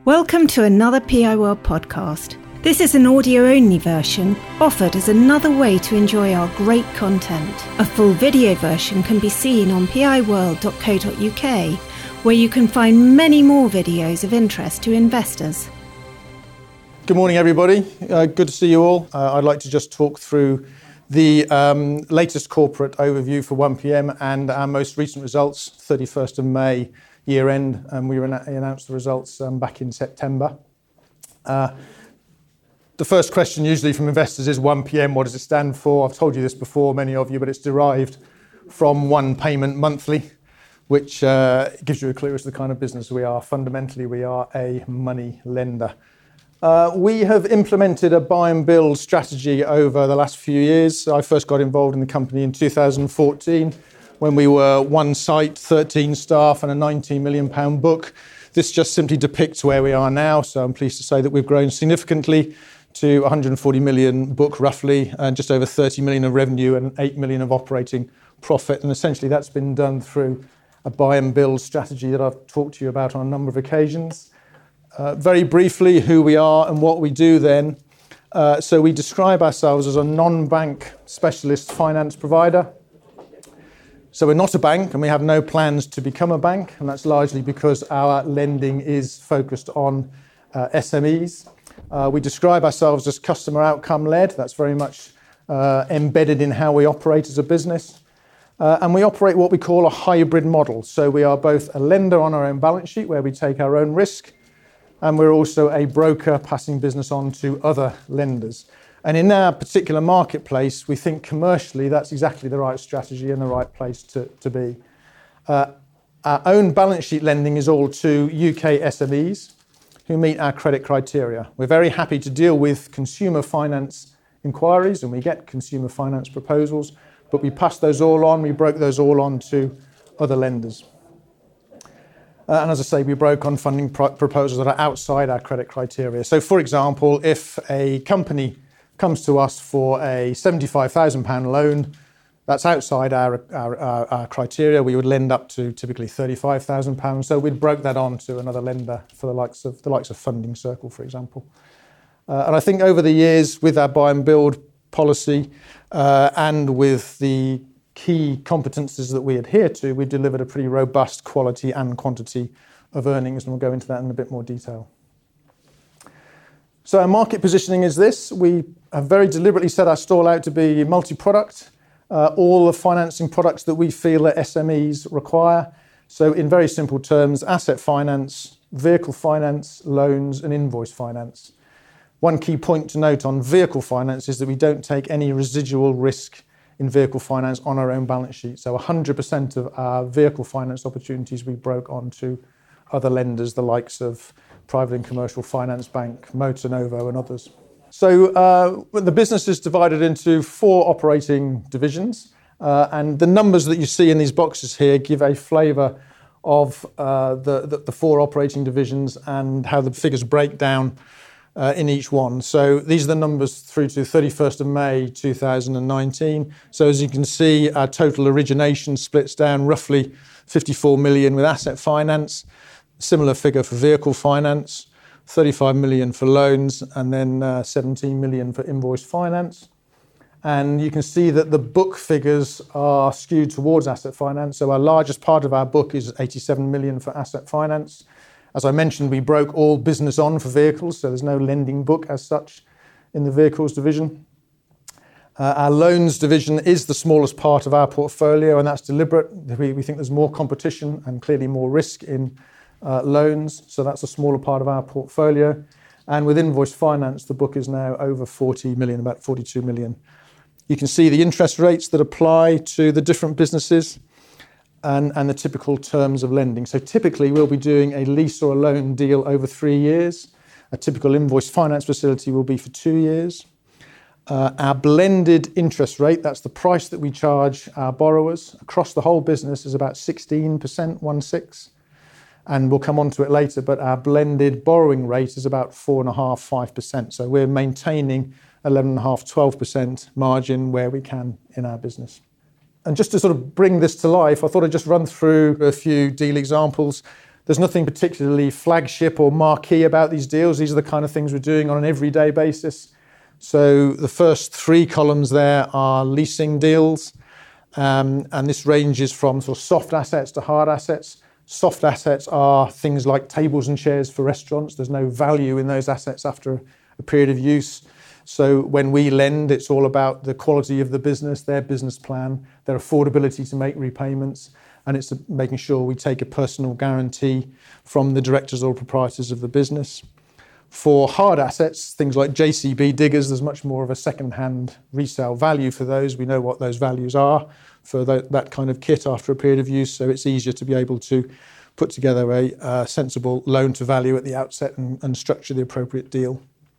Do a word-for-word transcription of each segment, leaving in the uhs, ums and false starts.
Welcome to another P I World podcast. This is an audio-only version offered as another way to enjoy our great content. A full video version can be seen on p i world dot co dot u k, where you can find many more videos of interest to investors. Good morning, everybody. Uh, good to see you all. Uh, I'd like to just talk through the um, latest corporate overview for one p m and our most recent results, thirty-first of May, year end, and we announced the results um, back in September. Uh, the first question usually from investors is one p m, what does it stand for? I've told you this before, many of you, but it's derived from one payment monthly, which uh, gives you a clue as to the kind of business we are. Fundamentally, we are a money lender. Uh, we have implemented a buy and build strategy over the last few years. I first got involved in the company in two thousand fourteen when we were one site, thirteen staff and a nineteen million pound book. This just simply depicts where we are now. So I'm pleased to say that we've grown significantly to one hundred forty million book roughly, and just over thirty million of revenue and eight million of operating profit. And essentially that's been done through a buy and build strategy that I've talked to you about on a number of occasions. Uh, very briefly, who we are and what we do then. Uh, so we describe ourselves as a non-bank specialist finance provider. So we're not a bank and we have no plans to become a bank, and that's largely because our lending is focused on uh, S M Es. Uh, we describe ourselves as customer outcome led. That's very much uh, embedded in how we operate as a business. Uh, and we operate what we call a hybrid model. So we are both a lender on our own balance sheet where we take our own risk, and we're also a broker passing business on to other lenders. And in our particular marketplace, we think commercially that's exactly the right strategy and the right place to, to be. Uh, our own balance sheet lending is all to U K S M Es who meet our credit criteria. We're very happy to deal with consumer finance inquiries, and we get consumer finance proposals, but we pass those all on, we broke those all on to other lenders. Uh, and as I say, we broke on funding pro- proposals that are outside our credit criteria. So, for example, if a company comes to us for a seventy-five thousand pounds loan, that's outside our, our, our, our criteria, we would lend up to typically thirty-five thousand pounds. So we'd broke that on to another lender for the likes of the likes of Funding Circle, for example. Uh, and I think over the years, with our buy and build policy uh, and with the key competences that we adhere to, we've delivered a pretty robust quality and quantity of earnings, and we'll go into that in a bit more detail. So our market positioning is this. We have very deliberately set our stall out to be multi-product, uh, all the financing products that we feel that S M Es require. So in very simple terms, asset finance, vehicle finance, loans and invoice finance. One key point to note on vehicle finance is that we don't take any residual risk in vehicle finance on our own balance sheet. So one hundred percent of our vehicle finance opportunities we broke onto other lenders, the likes of Private and Commercial Finance Bank, Motor Novo and others. So uh, the business is divided into four operating divisions, uh, and the numbers that you see in these boxes here give a flavour of uh, the, the, the four operating divisions and how the figures break down Uh, in each one. So these are the numbers through to thirty-first of May two thousand nineteen. So as you can see, our total origination splits down roughly fifty-four million with asset finance, similar figure for vehicle finance, thirty-five million for loans, and then uh, seventeen million for invoice finance. And you can see that the book figures are skewed towards asset finance. So our largest part of our book is eighty-seven million for asset finance. As I mentioned, we broke all business on for vehicles, so there's no lending book as such in the vehicles division. Uh, our loans division is the smallest part of our portfolio, and that's deliberate. We, we think there's more competition and clearly more risk in uh, loans, so that's a smaller part of our portfolio. And with invoice finance, the book is now over forty million, about forty-two million. You can see the interest rates that apply to the different businesses. And, and the typical terms of lending. So typically we'll be doing a lease or a loan deal over three years. A typical invoice finance facility will be for two years. Uh, our blended interest rate, that's the price that we charge our borrowers across the whole business, is about sixteen percent, one six. And we'll come on to it later, but our blended borrowing rate is about four and a half, five percent. So we're maintaining eleven and a half, twelve percent margin where we can in our business. And just to sort of bring this to life, I thought I'd just run through a few deal examples. There's nothing particularly flagship or marquee about these deals. These are the kind of things we're doing on an everyday basis. So the first three columns there are leasing deals, um, and this ranges from sort of soft assets to hard assets. Soft assets are things like tables and chairs for restaurants. There's no value in those assets after a period of use. So when we lend, it's all about the quality of the business, their business plan, their affordability to make repayments, and it's making sure we take a personal guarantee from the directors or proprietors of the business. For hard assets, things like J C B diggers, there's much more of a second-hand resale value for those. We know what those values are for that, that kind of kit after a period of use, so it's easier to be able to put together a uh, sensible loan-to-value at the outset and, and structure the appropriate deal.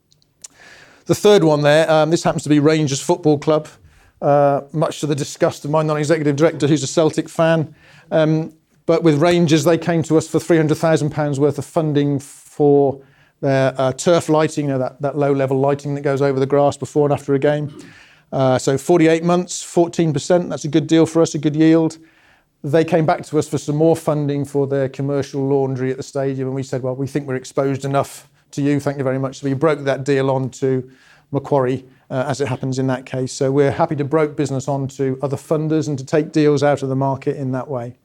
The third one there, um, this happens to be Rangers Football Club, uh, much to the disgust of my non-executive director, who's a Celtic fan. Um, but with Rangers, they came to us for three hundred thousand pounds worth of funding for their uh, turf lighting, you know, that, that low-level lighting that goes over the grass before and after a game. Uh, so forty-eight months, fourteen percent, that's a good deal for us, a good yield. They came back to us for some more funding for their commercial laundry at the stadium, and we said, well, we think we're exposed enough to you, thank you very much. So we broke that deal on to Macquarie, uh, as it happens in that case. So we're happy to broke business on to other funders and to take deals out of the market in that way.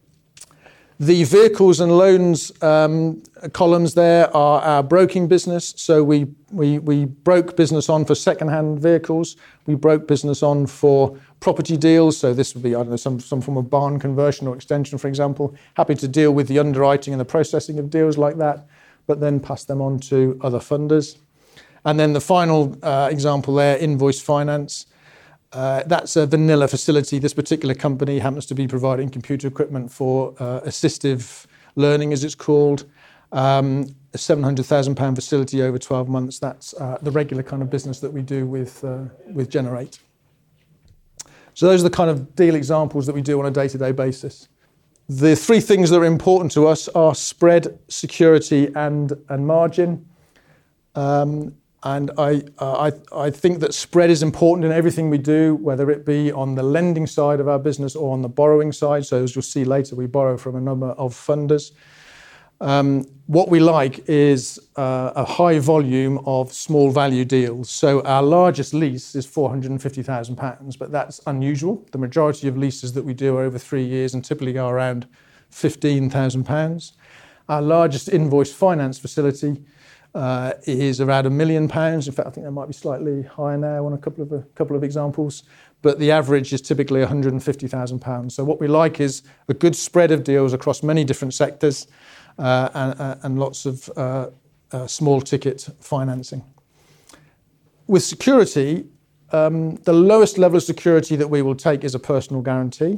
The vehicles and loans um, columns there are our broking business. So we, we, we broke business on for second-hand vehicles. We broke business on for property deals. So this would be, I don't know, some, some form of barn conversion or extension, for example. Happy to deal with the underwriting and the processing of deals like that, but then pass them on to other funders. And then the final uh, example there, invoice finance. Uh, that's a vanilla facility. This particular company happens to be providing computer equipment for uh, assistive learning, as it's called. Um, a seven hundred thousand pounds facility over twelve months. That's uh, the regular kind of business that we do with, uh, with Generate. So those are the kind of deal examples that we do on a day-to-day basis. The three things that are important to us are spread, security, and, and margin. Um, and I, uh, I, I think that spread is important in everything we do, whether it be on the lending side of our business or on the borrowing side. So as you'll see later, we borrow from a number of funders. Um, what we like is uh, a high volume of small value deals. So our largest lease is four hundred fifty thousand pounds, but that's unusual. The majority of leases that we do are over three years and typically are around fifteen thousand pounds. Our largest invoice finance facility uh, is around a million pounds. In fact, I think that might be slightly higher now on a couple of a couple of examples, but the average is typically one hundred fifty thousand pounds. So what we like is a good spread of deals across many different sectors. Uh, and, uh, and lots of uh, uh, small ticket financing. With security, um, the lowest level of security that we will take is a personal guarantee.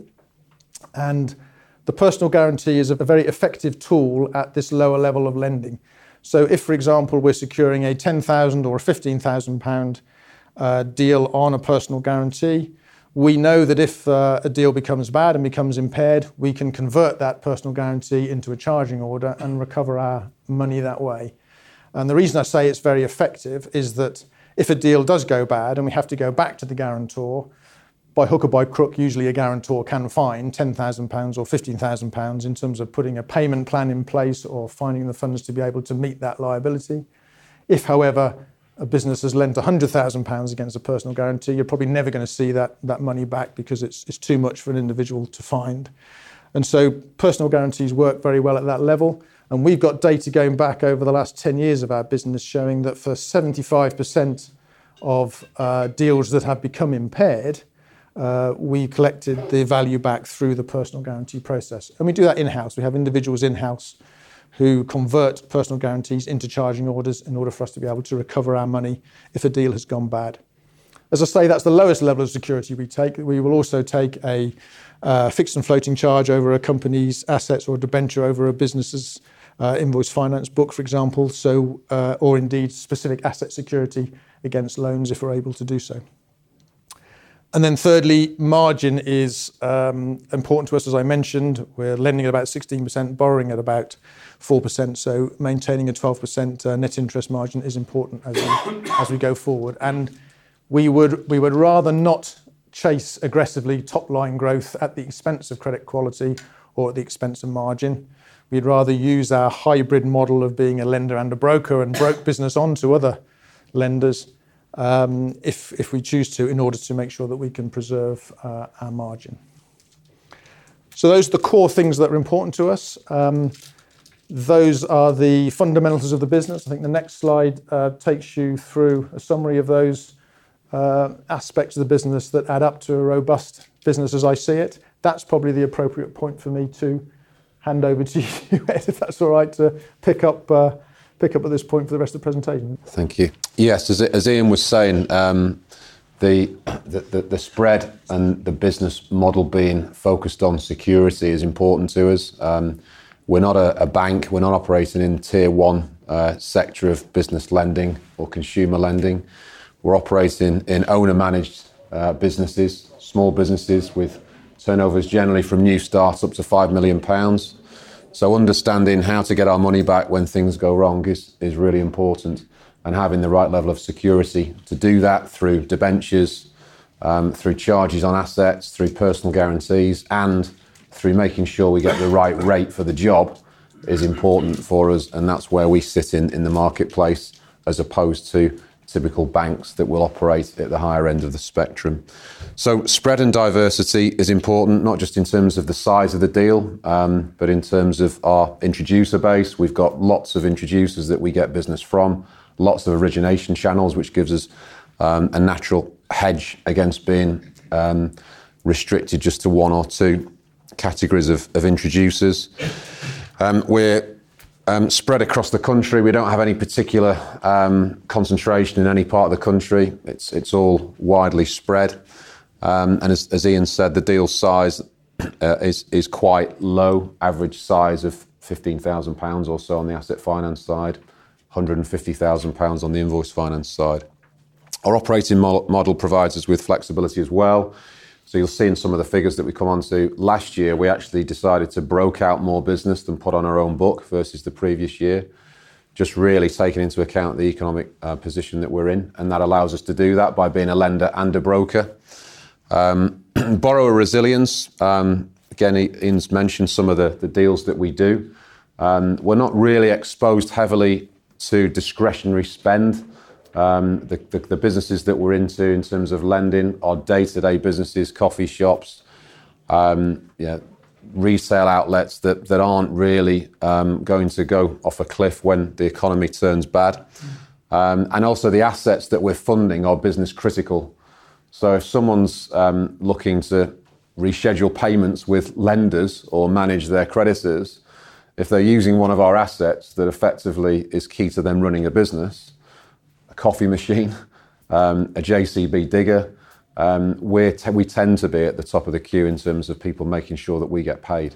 And the personal guarantee is a very effective tool at this lower level of lending. So if, for example, we're securing a ten thousand pounds or a fifteen thousand pounds uh, deal on a personal guarantee, we know that if uh, a deal becomes bad and becomes impaired, we can convert that personal guarantee into a charging order and recover our money that way. And the reason I say it's very effective is that if a deal does go bad and we have to go back to the guarantor, by hook or by crook, usually a guarantor can find ten thousand pounds or fifteen thousand pounds in terms of putting a payment plan in place or finding the funds to be able to meet that liability. If, however, a business has lent one hundred thousand pounds against a personal guarantee, you're probably never going to see that, that money back because it's, it's too much for an individual to find. And so personal guarantees work very well at that level. And we've got data going back over the last ten years of our business showing that for seventy-five percent of uh, deals that have become impaired, uh, we collected the value back through the personal guarantee process. And we do that in-house. We have individuals in-house who convert personal guarantees into charging orders in order for us to be able to recover our money if a deal has gone bad. As I say, that's the lowest level of security we take. We will also take a uh, fixed and floating charge over a company's assets or a debenture over a business's uh, invoice finance book, for example, so uh, or indeed specific asset security against loans if we're able to do so. And then thirdly, margin is um, important to us, as I mentioned. We're lending at about sixteen percent, borrowing at about four percent. So maintaining a twelve percent uh, net interest margin is important as we, as we go forward. And we would, we would rather not chase aggressively top-line growth at the expense of credit quality or at the expense of margin. We'd rather use our hybrid model of being a lender and a broker and broke business onto other lenders um, if, if we choose to, in order to make sure that we can preserve uh, our margin. So those are the core things that are important to us. Um, those are the fundamentals of the business. I think the next slide uh, takes you through a summary of those uh, aspects of the business that add up to a robust business as I see it. That's probably the appropriate point for me to hand over to you, Ed, if that's all right, to pick up uh, pick up at this point for the rest of the presentation. Thank you. Yes, as, as Ian was saying, um, the, the, the the spread and the business model being focused on security is important to us. Um, we're not a, a bank. We're not operating in tier one uh, sector of business lending or consumer lending. We're operating in owner-managed uh, businesses, small businesses with turnovers generally from new starts up to five million pounds. So understanding how to get our money back when things go wrong is, is really important, and having the right level of security to do that through debentures, um, through charges on assets, through personal guarantees, and through making sure we get the right rate for the job is important for us, and that's where we sit in, in the marketplace, as opposed to typical banks that will operate at the higher end of the spectrum. So spread and diversity is important, not just in terms of the size of the deal, um, but in terms of our introducer base. We've got lots of introducers that we get business from, lots of origination channels, which gives us um, a natural hedge against being um, restricted just to one or two categories of, of introducers. Um, we're Um, spread across the country. We don't have any particular um, concentration in any part of the country. It's it's all widely spread. Um, and as, as Ian said, the deal size uh, is is quite low. Average size of fifteen thousand pounds or so on the asset finance side, one hundred fifty thousand pounds on the invoice finance side. Our operating mo- model provides us with flexibility as well. So you'll see in some of the figures that we come on to, last year we actually decided to broker out more business than put on our own book versus the previous year, just really taking into account the economic uh, position that we're in, and that allows us to do that by being a lender and a broker. Um, borrower resilience, um, again, Ian's mentioned some of the, the deals that we do. Um, we're not really exposed heavily to discretionary spend. Um, the, the, the businesses that we're into in terms of lending are day-to-day businesses, coffee shops, um, yeah, resale outlets that, that aren't really um, going to go off a cliff when the economy turns bad. Um, and also the assets that we're funding are business critical. So if someone's um, looking to reschedule payments with lenders or manage their creditors, if they're using one of our assets that effectively is key to them running a business, coffee machine, um, a J C B digger, um, we're te- we tend to be at the top of the queue in terms of people making sure that we get paid.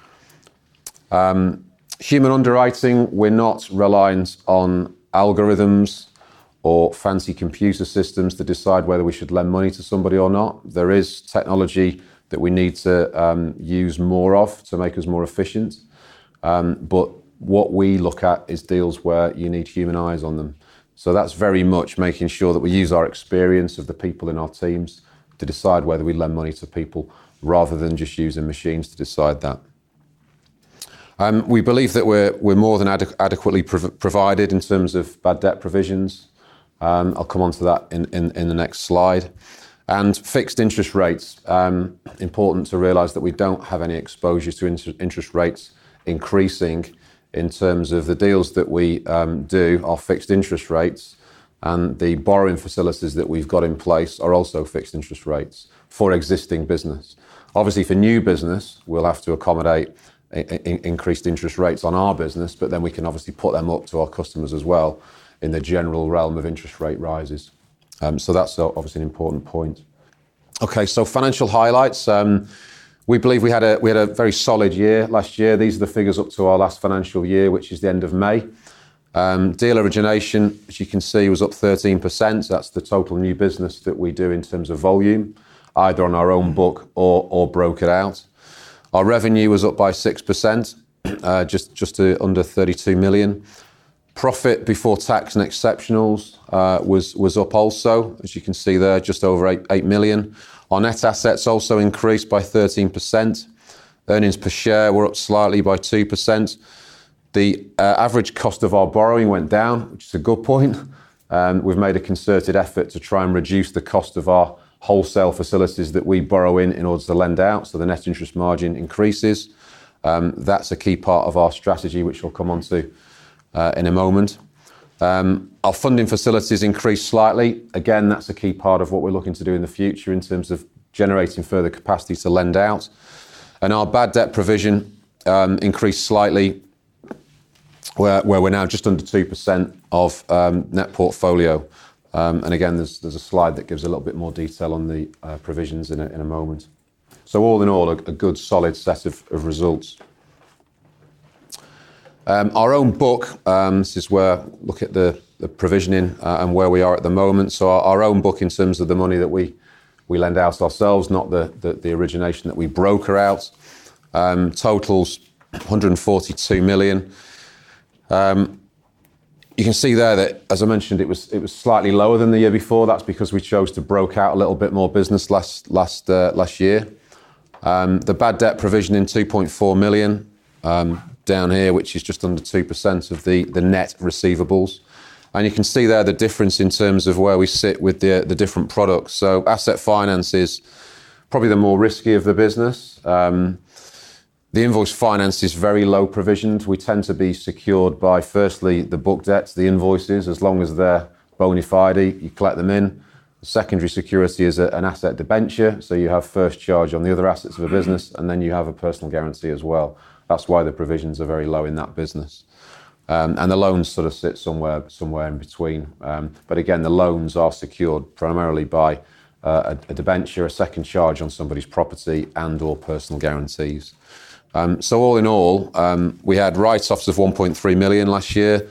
Um, human underwriting, we're not reliant on algorithms or fancy computer systems to decide whether we should lend money to somebody or not. There is technology that we need to um, use more of to make us more efficient. Um, but what we look at is deals where you need human eyes on them. So that's very much making sure that we use our experience of the people in our teams to decide whether we lend money to people rather than just using machines to decide that. Um, we believe that we're we're more than adequ- adequately prov- provided in terms of bad debt provisions. Um, I'll come on to that in, in, in the next slide. And fixed interest rates. Um, important to realise that we don't have any exposure to inter- interest rates increasing. In terms of the deals that we um, do are fixed interest rates, and the borrowing facilities that we've got in place are also fixed interest rates for existing business. Obviously for new business, we'll have to accommodate I- I- increased interest rates on our business, but then we can obviously put them up to our customers as well in the general realm of interest rate rises. Um, so that's obviously an important point. Okay, so financial highlights. Um, We believe we had a we had a very solid year last year. These are the figures up to our last financial year, which is the end of May. Um, deal origination, as you can see, was up thirteen percent. That's the total new business that we do in terms of volume, either on our own book or or brokered out. Our revenue was up by six percent, uh, just just to under thirty-two million. Profit before tax and exceptionals uh, was was up also, as you can see there, just over eight, eight million. Our net assets also increased by thirteen percent. Earnings per share were up slightly by two percent. The uh, average cost of our borrowing went down, which is a good point. Um, we've made a concerted effort to try and reduce the cost of our wholesale facilities that we borrow in in order to lend out, so the net interest margin increases. Um, that's a key part of our strategy, which we'll come on to uh, in a moment. Um, our funding facilities increased slightly. Again, that's a key part of what we're looking to do in the future in terms of generating further capacity to lend out. And our bad debt provision um, increased slightly, where, where we're now just under two percent of um, net portfolio. Um, and again, there's, there's a slide that gives a little bit more detail on the uh, provisions in a, in a moment. So all in all, a, a good, solid set of, of results. Um, our own book, um, this is where look at the, the provisioning uh, and where we are at the moment. So our, our own book in terms of the money that we we lend out ourselves, not the, the, the origination that we broker out, um, totals one hundred forty-two million. Um, you can see there that, as I mentioned, it was it was slightly lower than the year before. That's because we chose to broker out a little bit more business last last uh, last year. Um, the bad debt provision in two point four million um, down here, which is just under two percent of the, the net receivables. And you can see there the difference in terms of where we sit with the, the different products. So asset finance is probably the more risky of the business. Um, the invoice finance is very low provisioned. We tend to be secured by, firstly, the book debts, the invoices, as long as they're bona fide, you collect them in. The secondary security is a, an asset debenture, so you have first charge on the other assets of a business, and then you have a personal guarantee as well. That's why the provisions are very low in that business. Um, and the loans sort of sit somewhere somewhere in between. Um, but again, the loans are secured primarily by uh, a, a debenture, a second charge on somebody's property, and or personal guarantees. Um, so all in all, um, we had write-offs of one point three million last year.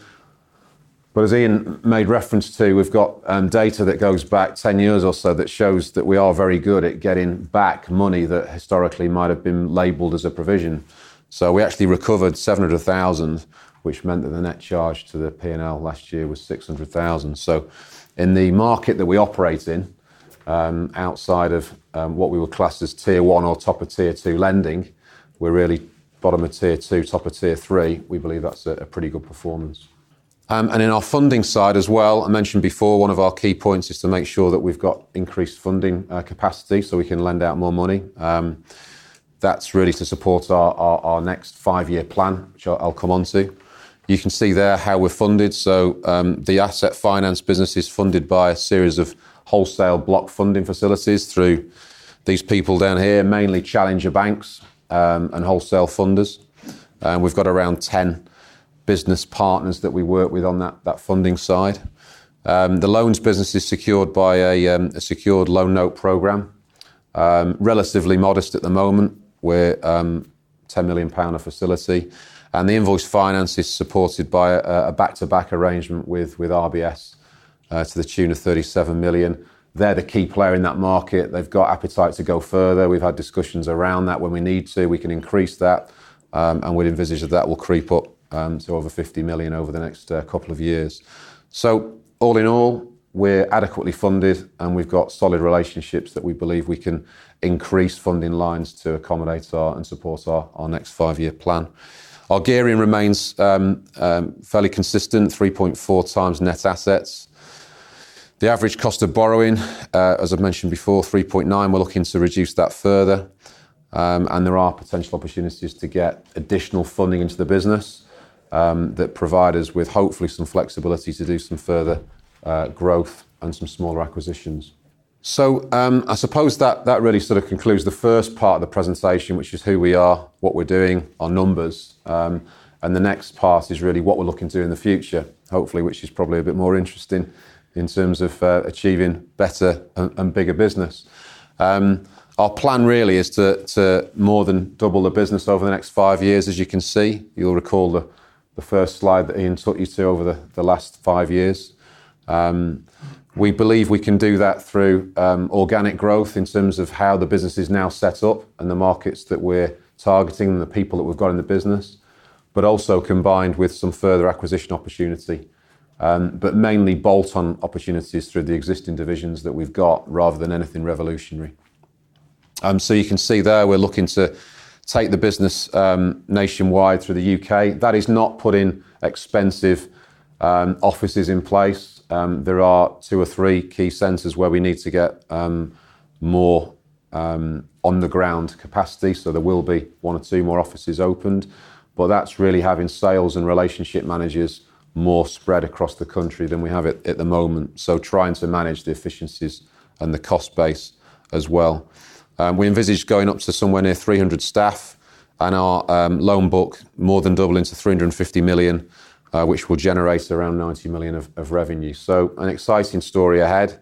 But as Ian made reference to, we've got um, data that goes back ten years or so that shows that we are very good at getting back money that historically might have been labelled as a provision. So we actually recovered seven hundred thousand, which meant that the net charge to the P and L last year was six hundred thousand. So in the market that we operate in, um, outside of um, what we would class as tier one or top of tier two lending, we're really bottom of tier two, top of tier three. We believe that's a, a pretty good performance. Um, and in our funding side as well, I mentioned before, one of our key points is to make sure that we've got increased funding uh, capacity so we can lend out more money. Um, that's really to support our, our, our next five-year plan, which I'll, I'll come on to. You can see there how we're funded. So um, the asset finance business is funded by a series of wholesale block funding facilities through these people down here, mainly challenger banks um, and wholesale funders. And we've got around ten business partners that we work with on that, that funding side. Um, the loans business is secured by a, um, a secured loan note program, um, relatively modest at the moment. We're um, ten million pounds a facility. And the invoice finance is supported by a, a back-to-back arrangement with, with R B S uh, to the tune of thirty-seven million. They're the key player in that market. They've got appetite to go further. We've had discussions around that. When we need to, we can increase that. Um, and we'd envisage that that will creep up um, to over fifty million over the next uh, couple of years. So all in all, we're adequately funded and we've got solid relationships that we believe we can increase funding lines to accommodate our and support our, our next five-year plan. Our gearing remains um, um, fairly consistent, three point four times net assets. The average cost of borrowing, uh, as I've mentioned before, three point nine. We're looking to reduce that further. Um, and there are potential opportunities to get additional funding into the business um, that provide us with hopefully some flexibility to do some further uh, growth and some smaller acquisitions. So um, I suppose that, that really sort of concludes the first part of the presentation, which is who we are, what we're doing, our numbers. Um, and the next part is really what we're looking to do in the future, hopefully, which is probably a bit more interesting in terms of uh, achieving better and, and bigger business. Um, our plan really is to, to more than double the business over the next five years, as you can see. You'll recall the, the first slide that Ian took you to over the, the last five years. Um, We believe we can do that through um, organic growth in terms of how the business is now set up and the markets that we're targeting and the people that we've got in the business, but also combined with some further acquisition opportunity, um, but mainly bolt-on opportunities through the existing divisions that we've got rather than anything revolutionary. Um, so you can see there we're looking to take the business um, nationwide through the U K. That is not putting expensive um, offices in place. Um, there are two or three key centres where we need to get um, more um, on-the-ground capacity, so there will be one or two more offices opened, but that's really having sales and relationship managers more spread across the country than we have it at the moment, so trying to manage the efficiencies and the cost base as well. Um, we envisage going up to somewhere near three hundred staff, and our um, loan book more than doubling to three hundred fifty million, uh, which will generate around ninety million of, of revenue. So an exciting story ahead,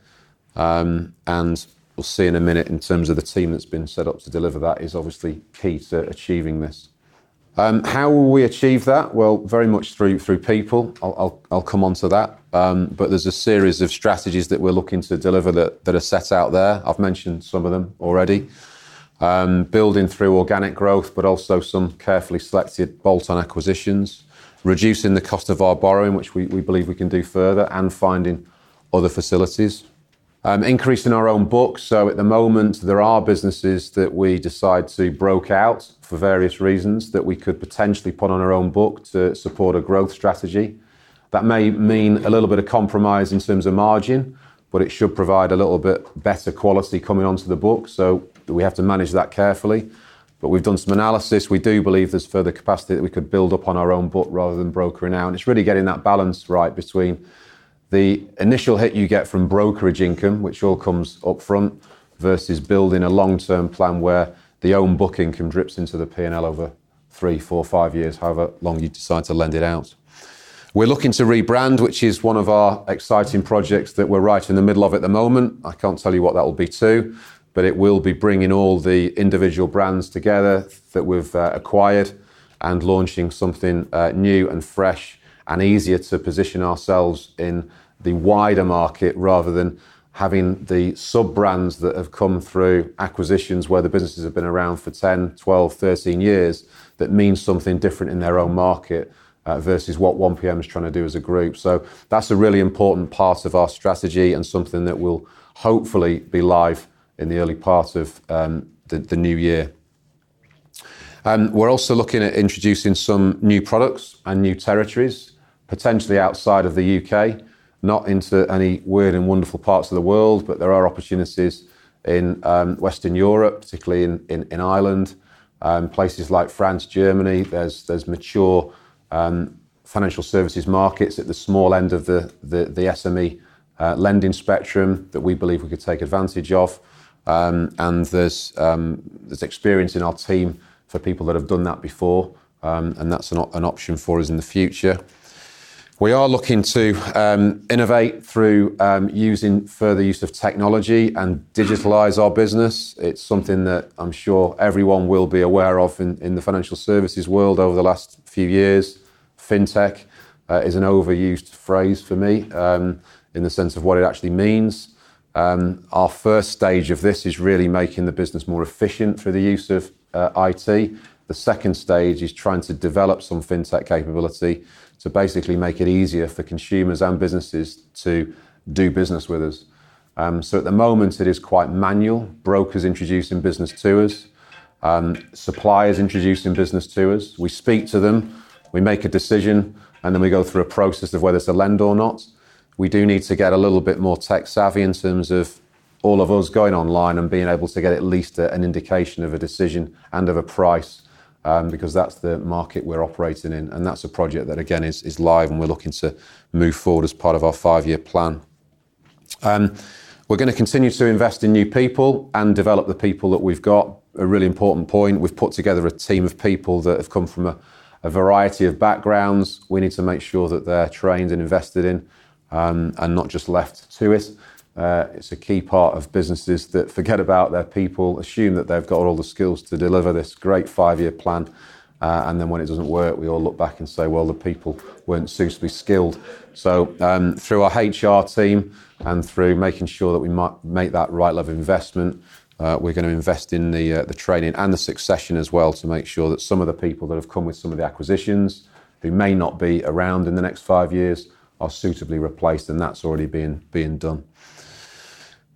um, and we'll see in a minute in terms of the team that's been set up to deliver that is obviously key to achieving this. Um, how will we achieve that? Well, very much through through people. I'll I'll, I'll come on to that. Um, but there's a series of strategies that we're looking to deliver that, that are set out there. I've mentioned some of them already. Um, building through organic growth, but also some carefully selected bolt-on acquisitions. Reducing the cost of our borrowing, which we, we believe we can do further, and finding other facilities. Um, increasing our own book. So at the moment, there are businesses that we decide to broke out for various reasons that we could potentially put on our own book to support a growth strategy. That may mean a little bit of compromise in terms of margin, but it should provide a little bit better quality coming onto the book. So we have to manage that carefully. But we've done some analysis. We do believe there's further capacity that we could build up on our own book rather than brokering out. And it's really getting that balance right between the initial hit you get from brokerage income, which all comes up front, versus building a long-term plan where the own book income drips into the P and L over three, four, five years, however long you decide to lend it out. We're looking to rebrand, which is one of our exciting projects that we're right in the middle of at the moment. I can't tell you what that will be to, but it will be bringing all the individual brands together that we've uh, acquired and launching something uh, new and fresh and easier to position ourselves in the wider market rather than having the sub-brands that have come through acquisitions where the businesses have been around for ten, twelve, thirteen years that mean something different in their own market uh, versus what one P M is trying to do as a group. So that's a really important part of our strategy and something that will hopefully be live in the early part of um, the, the new year. Um, we're also looking at introducing some new products and new territories, potentially outside of the U K, not into any weird and wonderful parts of the world, but there are opportunities in um, Western Europe, particularly in, in, in Ireland, um, places like France, Germany. There's there's mature um, financial services markets at the small end of the, the, the S M E uh, lending spectrum that we believe we could take advantage of. Um, and there's um, there's experience in our team for people that have done that before, um, and that's an, an option for us in the future. We are looking to um, innovate through um, using further use of technology and digitalise our business. It's something that I'm sure everyone will be aware of in, in the financial services world over the last few years. Fintech uh, is an overused phrase for me um, in the sense of what it actually means. Um, our first stage of this is really making the business more efficient through the use of uh, I T. The second stage is trying to develop some fintech capability to basically make it easier for consumers and businesses to do business with us. Um, so at the moment, it is quite manual. Brokers introducing business to us, um, suppliers introducing business to us. We speak to them, we make a decision, and then we go through a process of whether to lend or not. We do need to get a little bit more tech savvy in terms of all of us going online and being able to get at least a, an indication of a decision and of a price. Um, because that's the market we're operating in. And that's a project that, again, is, is live and we're looking to move forward as part of our five-year plan. Um, we're going to continue to invest in new people and develop the people that we've got. A really important point, we've put together a team of people that have come from a, a variety of backgrounds. We need to make sure that they're trained and invested in um, and not just left to it. Uh, it's a key part of businesses that forget about their people, assume that they've got all the skills to deliver this great five-year plan, uh, and then when it doesn't work, we all look back and say, well, the people weren't suitably skilled. So um, through our H R team and through making sure that we might make that right level of investment, uh, we're going to invest in the uh, the training and the succession as well to make sure that some of the people that have come with some of the acquisitions, who may not be around in the next five years, are suitably replaced, and that's already being being done.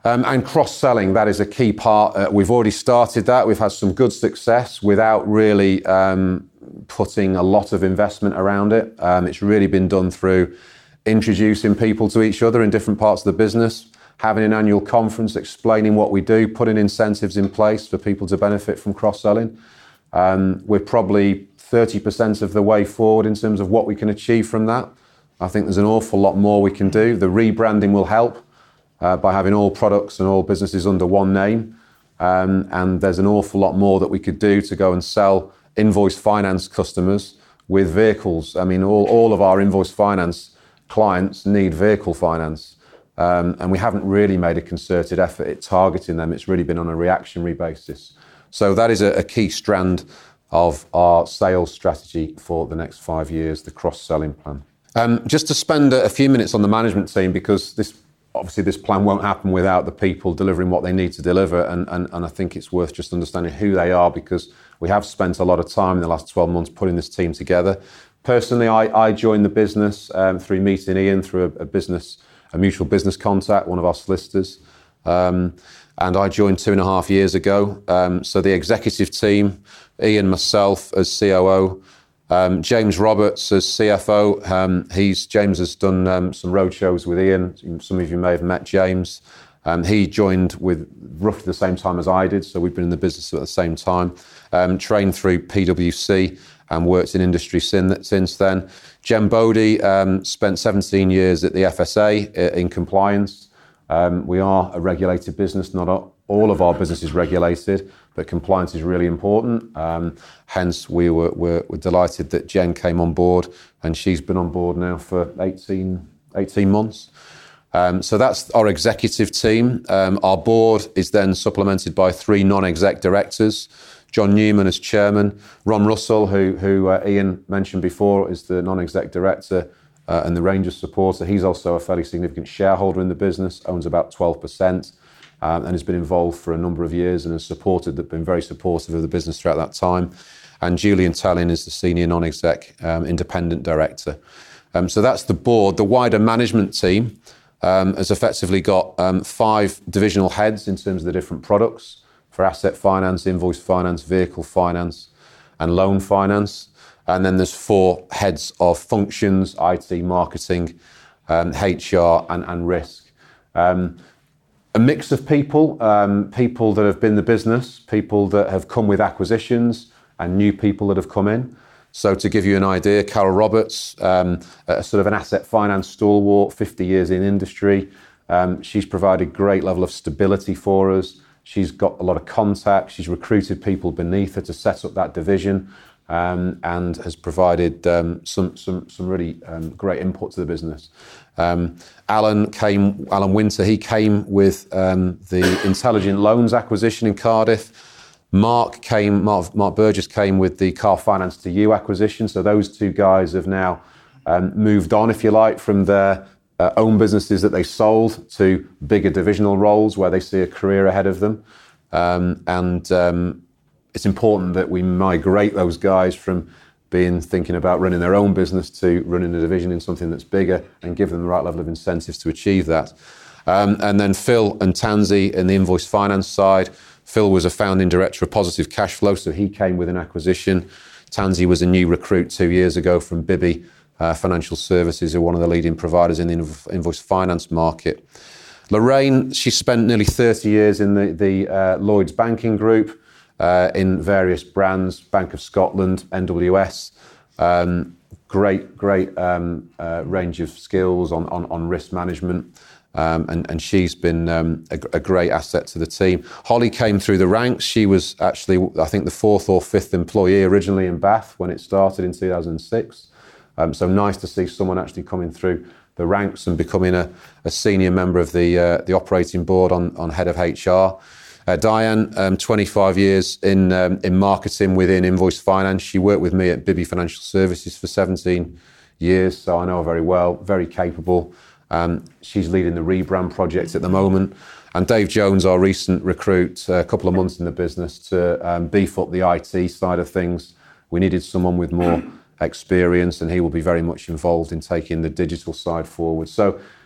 Um, and cross-selling, that is a key part. Uh, we've already started that. We've had some good success without really um, putting a lot of investment around it. Um, it's really been done through introducing people to each other in different parts of the business, having an annual conference, explaining what we do, putting incentives in place for people to benefit from cross-selling. Um, we're probably thirty percent of the way forward in terms of what we can achieve from that. I think there's an awful lot more we can do. The rebranding will help. Uh, by having all products and all businesses under one name. Um, and there's an awful lot more that we could do to go and sell invoice finance customers with vehicles. I mean, all, all of our invoice finance clients need vehicle finance. Um, and we haven't really made a concerted effort at targeting them. It's really been on a reactionary basis. So that is a, a key strand of our sales strategy for the next five years, the cross-selling plan. Um, just to spend a, a few minutes on the management team, because this Obviously, this plan won't happen without the people delivering what they need to deliver, and, and, and I think it's worth just understanding who they are, because we have spent a lot of time in the last twelve months putting this team together. Personally, I, I joined the business um, through meeting Ian through a, a business, a mutual business contact, one of our solicitors, um, and I joined two and a half years ago. Um, so the executive team, Ian, myself as C O O, Um, James Roberts as C F O. Um, he's James has done um, some roadshows with Ian. Some of you may have met James. Um, he joined with roughly the same time as I did, so we've been in the business at the same time. Um, trained through P W C and worked in industry sin- since then. Jem Bodie um, spent seventeen years at the F S A in compliance. Um, we are a regulated business. Not all of our business is regulated, but compliance is really important. Um, hence, we were, were, were delighted that Jen came on board, and she's been on board now for eighteen, eighteen months. Um, so that's our executive team. Um, our board is then supplemented by three non-exec directors. John Newman as chairman, Ron Russell, who, who uh, Ian mentioned before, is the non-exec director uh, and the Rangers supporter. He's also a fairly significant shareholder in the business, owns about twelve percent. Um, and has been involved for a number of years and has supported, been very supportive of the business throughout that time. And Julian Tellin is the senior non-exec um, independent director. Um, so that's the board. The wider management team um, has effectively got um, five divisional heads in terms of the different products for asset finance, invoice finance, vehicle finance, and loan finance. And then there's four heads of functions: I T, marketing, um, H R, and, and risk. Um, A mix of people, um, people that have been in the business, people that have come with acquisitions, and new people that have come in. So to give you an idea, Carol Roberts, um, a sort of an asset finance stalwart, fifty years in industry. Um, she's provided great level of stability for us. She's got a lot of contacts. She's recruited people beneath her to set up that division, um, and has provided um, some, some, some really um, great input to the business. Um, Alan came, Alan Winter, he came with um, the Intelligent Loans acquisition in Cardiff. Mark came, Mark, Mark Burgess came with the Car Finance to You acquisition. So those two guys have now um, moved on, if you like, from their uh, own businesses that they sold to bigger divisional roles where they see a career ahead of them. Um, and um, it's important that we migrate those guys from being thinking about running their own business to running a division in something that's bigger, and give them the right level of incentives to achieve that. Um, and then Phil and Tansy in the invoice finance side. Phil was a founding director of Positive Cash Flow, so he came with an acquisition. Tansy was a new recruit two years ago from Bibby uh, Financial Services, who are one of the leading providers in the inv- invoice finance market. Lorraine, she spent nearly thirty years in the, the uh, Lloyds Banking Group, Uh, in various brands, Bank of Scotland, N W S. Um, great, great um, uh, range of skills on, on, on risk management. Um, and, and she's been um, a, a great asset to the team. Holly came through the ranks. She was actually, I think, the fourth or fifth employee originally in Bath when it started in two thousand six. Um, so nice to see someone actually coming through the ranks and becoming a, a senior member of the uh, the operating board on, on head of H R. Uh, Diane, um, twenty-five years in um, in marketing within invoice finance. She worked with me at Bibby Financial Services for seventeen years, so I know her very well, very capable. Um, she's leading the rebrand project at the moment. And Dave Jones, our recent recruit, uh, a couple of months in the business to um, beef up the I T side of things. We needed someone with more experience, and he will be very much involved in taking the digital side forward. So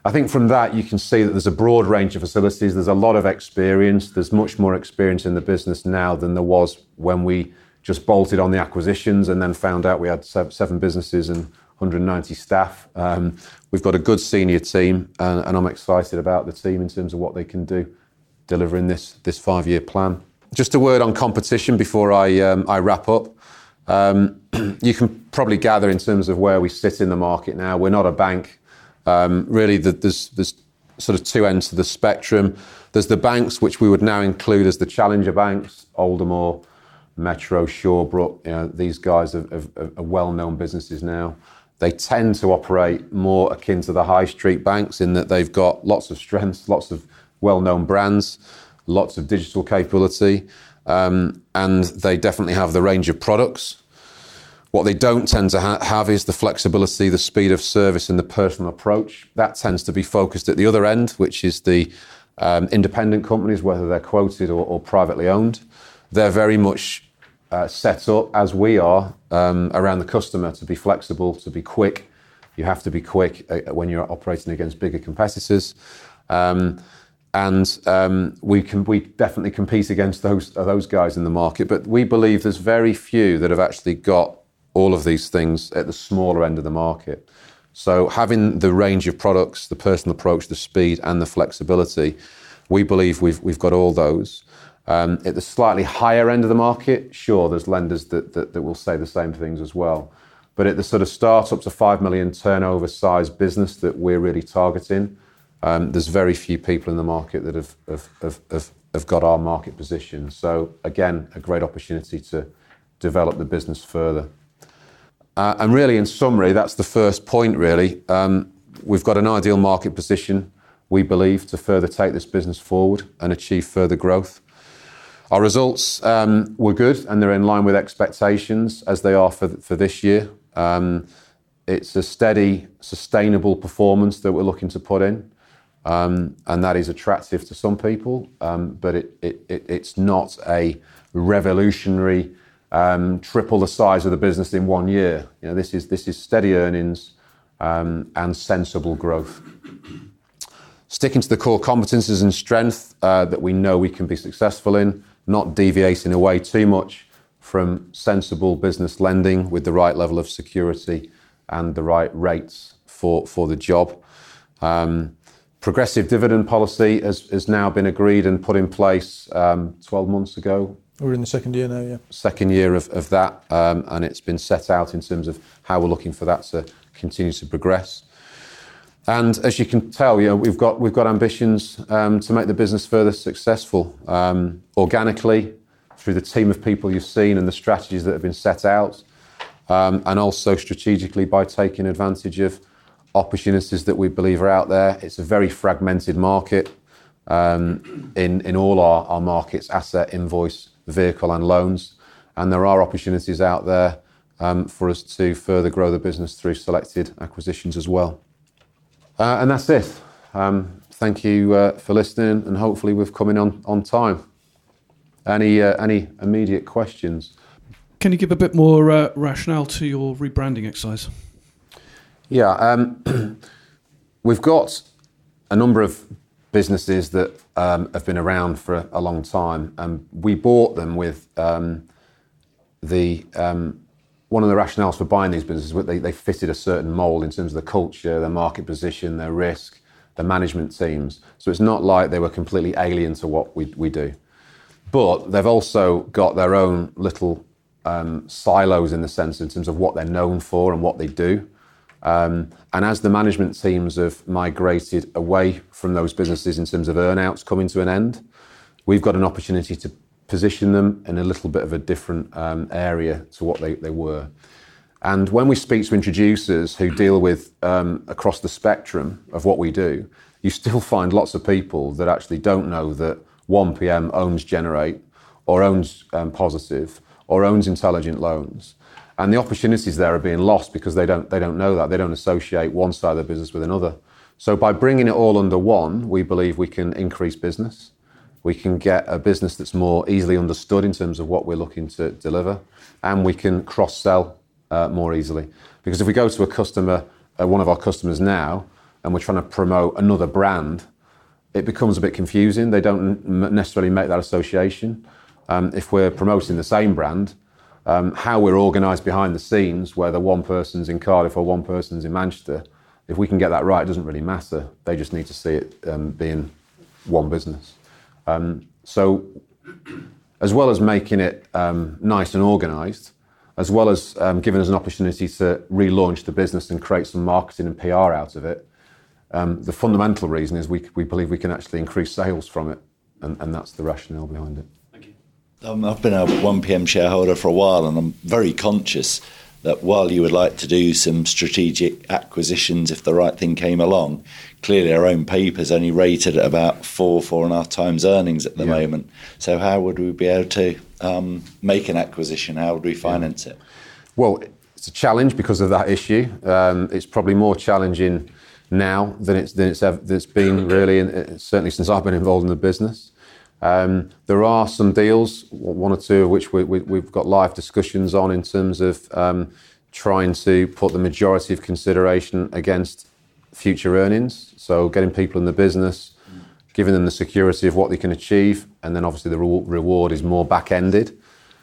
I think from that you can see that there's a broad range of facilities. There's a lot of experience. There's much more experience in the business now than there was when we just bolted on the acquisitions and then found out we had seven businesses and one hundred ninety staff. Um, we've got a good senior team, and, and I'm excited about the team in terms of what they can do delivering this this five-year plan. Just a word on competition before I um, I wrap up. Um, you can probably gather in terms of where we sit in the market now. We're not a bank. Um, really, the, there's, there's sort of two ends to the spectrum. There's the banks, which we would now include as the challenger banks, Aldermore, Metro, Shawbrook. You know, these guys are, are, are well-known businesses now. They tend to operate more akin to the high street banks in that they've got lots of strengths, lots of well-known brands, lots of digital capability, um, and they definitely have the range of products. What they don't tend to ha- have is the flexibility, the speed of service and the personal approach. That tends to be focused at the other end, which is the um, independent companies, whether they're quoted or, or privately owned. They're very much uh, set up, as we are, um, around the customer to be flexible, to be quick. You have to be quick uh, when you're operating against bigger competitors. Um, and um, we can we definitely compete against those uh, those guys in the market. But we believe there's very few that have actually got all of these things at the smaller end of the market. So having the range of products, the personal approach, the speed and the flexibility, we believe we've we've got all those. Um, at the slightly higher end of the market, sure, there's lenders that, that, that will say the same things as well. But at the sort of start-up to five million turnover size business that we're really targeting, um, there's very few people in the market that have, have, have, have, have got our market position. So again, a great opportunity to develop the business further. Uh, and really, in summary, that's the first point, really. Um, we've got an ideal market position, we believe, to further take this business forward and achieve further growth. Our results um, were good, and they're in line with expectations, as they are for, for this year. Um, it's a steady, sustainable performance that we're looking to put in, um, and that is attractive to some people, um, but it, it, it, it's not a revolutionary Um, triple the size of the business in one year. You know, this is this is steady earnings um, and sensible growth. Sticking to the core competences and strength uh, that we know we can be successful in, not deviating away too much from sensible business lending with the right level of security and the right rates for, for the job. Um, progressive dividend policy has, has now been agreed and put in place um, twelve months ago. We're in the second year now, yeah. Second year of, of that, um, and it's been set out in terms of how we're looking for that to continue to progress. And as you can tell, you know, we've got we've got ambitions um, to make the business further successful, um, organically, through the team of people you've seen and the strategies that have been set out, um, and also strategically by taking advantage of opportunities that we believe are out there. It's a very fragmented market um, in, in all our, our markets, asset, invoice, vehicle and loans, and there are opportunities out there um, for us to further grow the business through selected acquisitions as well. Uh, and that's it. Um, thank you uh, for listening, and hopefully we've come in on, on time. Any uh, any immediate questions? Can you give a bit more uh, rationale to your rebranding exercise? Yeah, um, we've got a number of businesses that um, have been around for a, a long time, and we bought them with um, the um, one of the rationales for buying these businesses was they, they fitted a certain mould in terms of the culture, their market position, their risk, their management teams. So it's not like they were completely alien to what we, we do. But they've also got their own little um, silos in the sense in terms of what they're known for and what they do. Um, and as the management teams have migrated away from those businesses in terms of earn-outs coming to an end, we've got an opportunity to position them in a little bit of a different um, area to what they, they were. And when we speak to introducers who deal with um, across the spectrum of what we do, you still find lots of people that actually don't know that one P M owns Generate or owns um, Positive or owns Intelligent Loans. And the opportunities there are being lost because they don't they don't know that. They don't associate one side of the business with another. So by bringing it all under one, we believe we can increase business. We can get a business that's more easily understood in terms of what we're looking to deliver, and we can cross-sell uh, more easily. Because if we go to a customer, uh, one of our customers now, and we're trying to promote another brand, it becomes a bit confusing. They don't necessarily make that association. Um, if we're promoting the same brand, um, how we're organised behind the scenes, whether one person's in Cardiff or one person's in Manchester, if we can get that right, it doesn't really matter. They just need to see it um, being one business. Um, so as well as making it um, nice and organised, as well as um, giving us an opportunity to relaunch the business and create some marketing and P R out of it, um, the fundamental reason is we, we believe we can actually increase sales from it, and, and that's the rationale behind it. Thank you. Um, I've been a one P M shareholder for a while, and I'm very conscious that while you would like to do some strategic acquisitions if the right thing came along, clearly our own paper's only rated at about four, four and a half times earnings at the yeah. moment. So how would we be able to um, make an acquisition? How would we finance yeah. it? Well, it's a challenge because of that issue. Um, it's probably more challenging now than it's than it's, ever, than it's been really, in, certainly since I've been involved in the business. Um, there are some deals, one or two of which we, we, we've got live discussions on in terms of um, trying to put the majority of consideration against future earnings. So getting people in the business, giving them the security of what they can achieve, and then obviously the re- reward is more back-ended.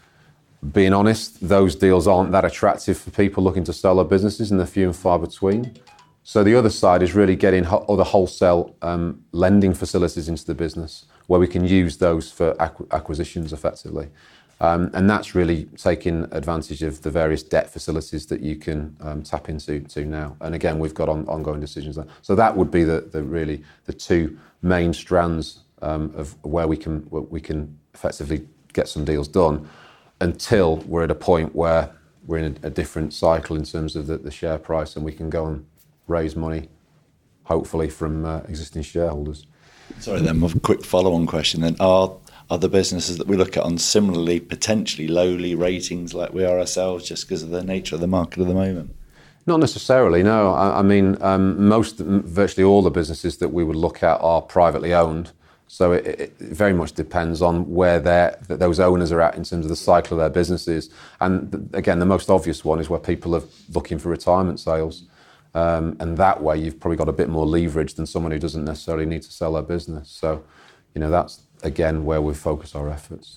Being honest, those deals aren't that attractive for people looking to sell their businesses, and they're few and far between. So the other side is really getting ho- other wholesale um, lending facilities into the business, where we can use those for acqu- acquisitions effectively. Um, and that's really taking advantage of the various debt facilities that you can um, tap into to now. And again, we've got on, ongoing decisions there. So that would be the, the really the two main strands um, of where we can where we can effectively get some deals done, until we're at a point where we're in a, a different cycle in terms of the, the share price, and we can go and raise money, hopefully from uh, existing shareholders. Sorry, then a quick follow-on question then. Are other businesses that we look at on similarly potentially lowly ratings like we are ourselves, just because of the nature of the market at the moment? Not necessarily, no. I, I mean, um, most, virtually all the businesses that we would look at are privately owned. So it, it very much depends on where they're, that those owners are at in terms of the cycle of their businesses. And th- again, the most obvious one is where people are looking for retirement sales. Um, and that way you've probably got a bit more leverage than someone who doesn't necessarily need to sell their business. So, you know, that's, again, where we focus our efforts.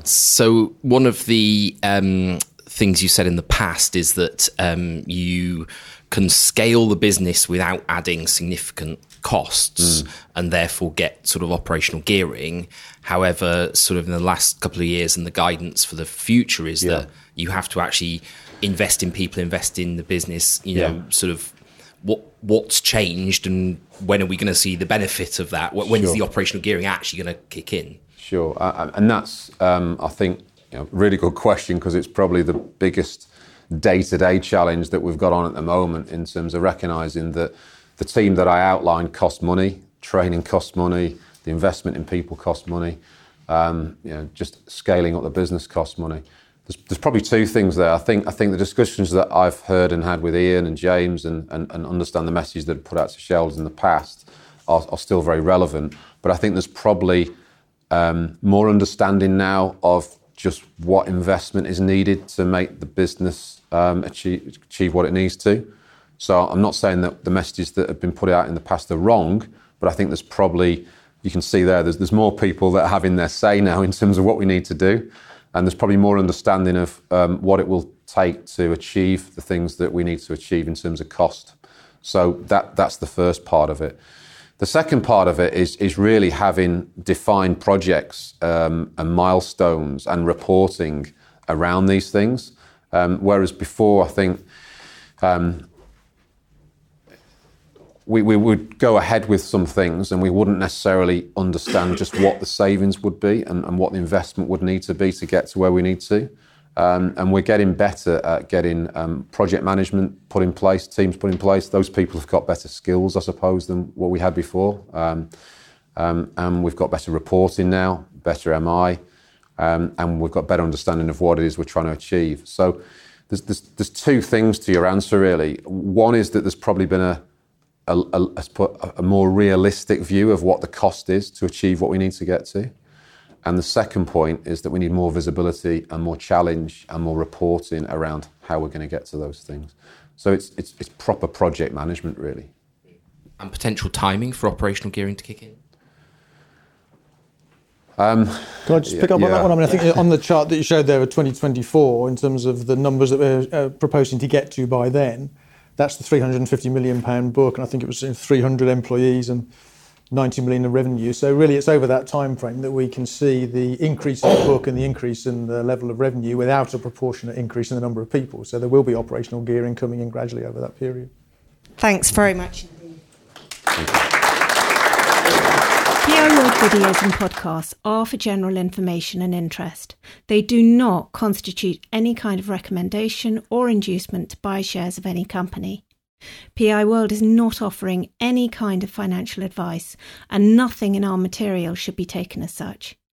So one of the um, things you said in the past is that um, you can scale the business without adding significant costs mm. and therefore get sort of operational gearing. However, sort of in the last couple of years, and the guidance for the future is yeah. that you have to actually invest in people, invest in the business, you know, yeah. sort of what what's changed, and when are we going to see the benefit of that? When's sure. the operational gearing actually going to kick in? Sure, uh, and that's, um, I think, you know, really good question, because it's probably the biggest day-to-day challenge that we've got on at the moment, in terms of recognising that the team that I outlined cost money, training costs money, the investment in people costs money, um, you know, just scaling up the business costs money. There's, there's probably two things there. I think I think the discussions that I've heard and had with Ian and James, and, and, and understand the message that are put out to shareholders in the past are, are still very relevant. But I think there's probably um, more understanding now of just what investment is needed to make the business um, achieve, achieve what it needs to. So I'm not saying that the messages that have been put out in the past are wrong, but I think there's probably, you can see there, there's, there's more people that are having their say now in terms of what we need to do. And there's probably more understanding of um, what it will take to achieve the things that we need to achieve in terms of cost. So that that's the first part of it. The second part of it is is really having defined projects um, and milestones and reporting around these things. Um, whereas before, I think um, we, we would go ahead with some things and we wouldn't necessarily understand just what the savings would be and, and what the investment would need to be to get to where we need to. Um, and we're getting better at getting um, project management put in place, teams put in place. Those people have got better skills, I suppose, than what we had before. Um, um, and we've got better reporting now, better M I, um, and we've got better understanding of what it is we're trying to achieve. So there's, there's, there's two things to your answer, really. One is that there's probably been a A, a, a more realistic view of what the cost is to achieve what we need to get to. And the second point is that we need more visibility and more challenge and more reporting around how we're going to get to those things. So it's it's, it's proper project management, really. And potential timing for operational gearing to kick in? Um, Can I just pick up yeah. on that one? I mean, I think on the chart that you showed there of twenty twenty-four, in terms of the numbers that we're uh, proposing to get to by then, that's the three hundred fifty million pound book, and I think it was three hundred employees and ninety million in revenue. So really, it's over that time frame that we can see the increase in the book and the increase in the level of revenue without a proportionate increase in the number of people. So there will be operational gearing coming in gradually over that period. Thanks very much indeed. P I World videos and podcasts are for general information and interest. They do not constitute any kind of recommendation or inducement to buy shares of any company. P I World is not offering any kind of financial advice, and nothing in our material should be taken as such.